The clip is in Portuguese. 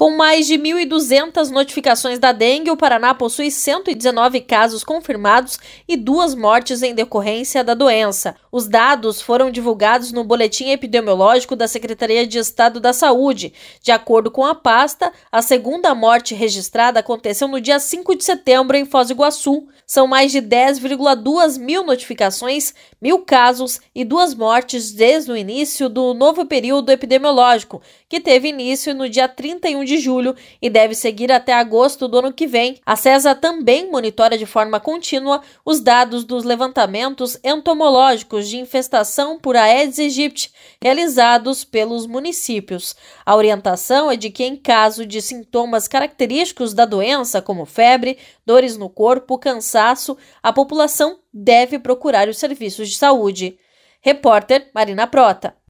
Com mais de 1.200 notificações da dengue, o Paraná possui 119 casos confirmados e 2 mortes em decorrência da doença. Os dados foram divulgados no Boletim Epidemiológico da Secretaria de Estado da Saúde. De acordo com a pasta, a segunda morte registrada aconteceu no dia 5 de setembro em Foz do Iguaçu. São mais de 10,2 mil notificações, 1.000 casos e 2 mortes desde o início do novo período epidemiológico, que teve início no dia 31 de julho e deve seguir até agosto do ano que vem. A CESA também monitora de forma contínua os dados dos levantamentos entomológicos de infestação por Aedes aegypti realizados pelos municípios. A orientação é de que, em caso de sintomas característicos da doença, como febre, dores no corpo, cansaço, a população deve procurar os serviços de saúde. Repórter Marina Prota.